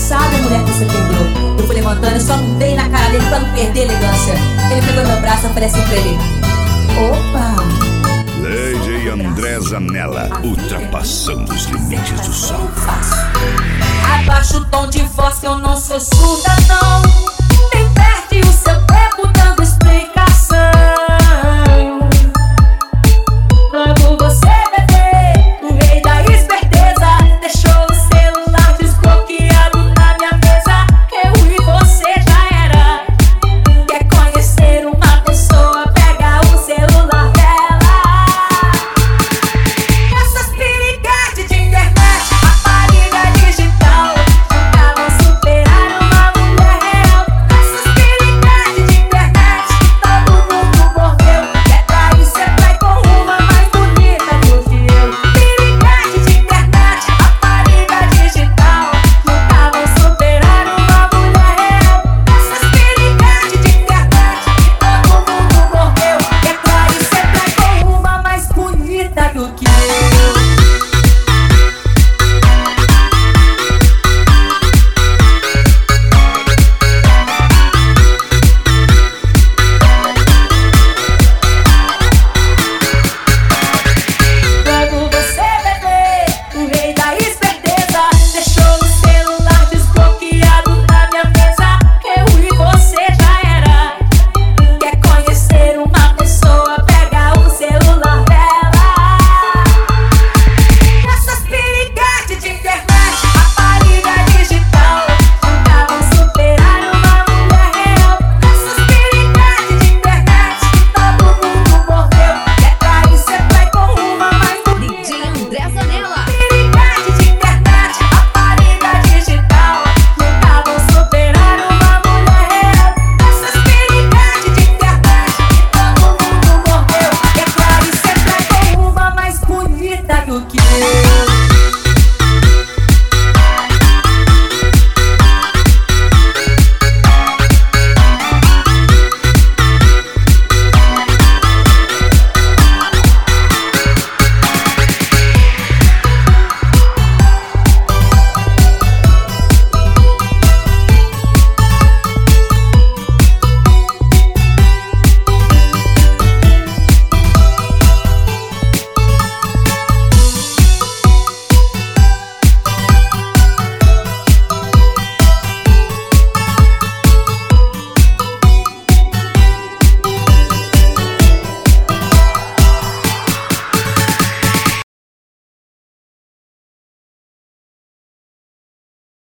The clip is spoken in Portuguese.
sabe a mulher que você perdeu. Eu fui levantando, eu só não dei na cara dele pra não perder a elegância. Ele pegou meu braço, eu falei assim pra ele: opa! DJ André Zanella, ultrapassando os limites do som. Abaixa o tom de voz que eu não sou surda não. Bem perto e o seu tempo